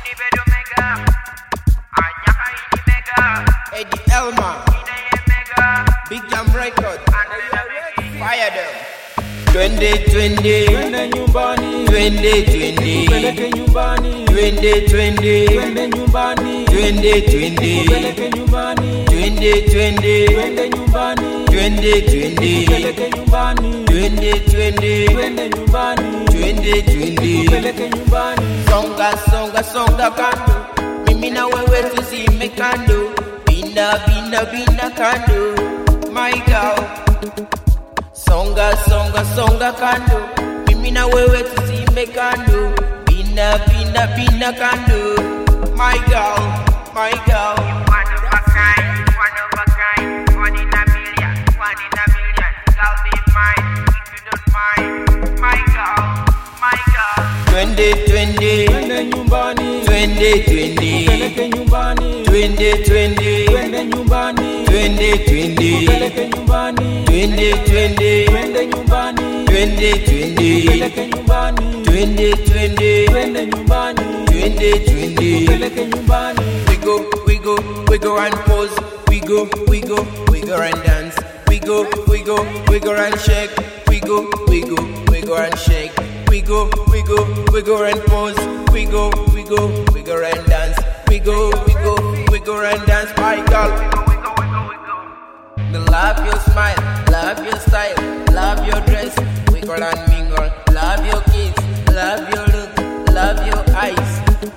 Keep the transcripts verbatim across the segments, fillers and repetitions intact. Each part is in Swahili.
Eddie Elma, Big Jam Record, fire them. Twenty twenty, twende nyumbani, twenty twenty, peleke nyumbani, twenty twenty, twende nyumbani, twenty twenty, peleke nyumbani, twenty twenty, twende nyumbani, twenty twenty, peleke nyumbani, twenty twenty, twende nyumbani, twenty twenty, peleke nyumbani. songa songa songa kando, mimi na wewe tuzime kando, bina bina bina kando, my girl. Songa songa songa kando, mimi na wewe tuzime kando, bina bina bina kando, my girl, my girl. One of a kind, one of a kind, one in a million, one in a million. Girl, be mine if you don't mind, my girl, my girl. Twenty twenty, Twende nyumbani, twenty twenty, peleke nyumbani, twenty twenty, twende nyumbani, twenty twenty, peleke nyumbani, twenty twenty, twende nyumbani, twenty twenty, peleke nyumbani, twenty twenty, twende nyumbani, twenty twenty. peleke nyumbani. We go, we go, we go and pose. We go, we go, we go and dance. We go, we go, we go and shake. We go, we go, we go and shake. We go, we go, we go and pose. We go, we go, we go and dance. We go, we go, we go and dance. My girl, Wiggle, wiggle, wiggle. me love your smile, love your style, love your dress. Wiggle and mingle, love your kiss, love your look, love your eyes.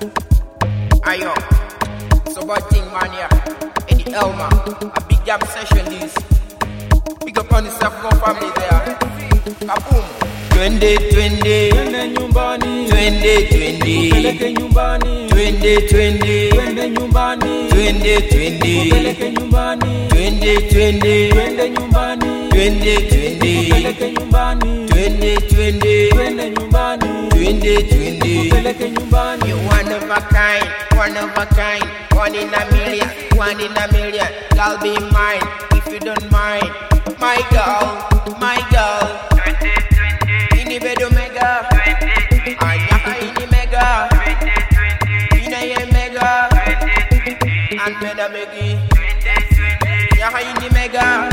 Ayo, so what thing man ya? Eddie Elma, a big jam session this. Big up on the Safgon family there. Kaboom. Twenty twenty, Twende nyumbani, twenty twenty, peleke nyumbani, twenty twenty, twende nyumbani, twenty twenty, peleke nyumbani, twenty twenty, twende nyumbani, twenty twenty, peleke nyumbani, twenty twenty, twende nyumbani, twenty twenty. peleke nyumbani. You one of a kind, one of a kind, one in a million, one in a million. Girl, be mine if you don't mind. My girl, my girl. Twenty, twenty, Ini bedo mega, twenty, anyaka ini mega, twenty, twenty, ina ye mega, twenty, twenty, and meda megi, twenty, twenty. yaka ini mega.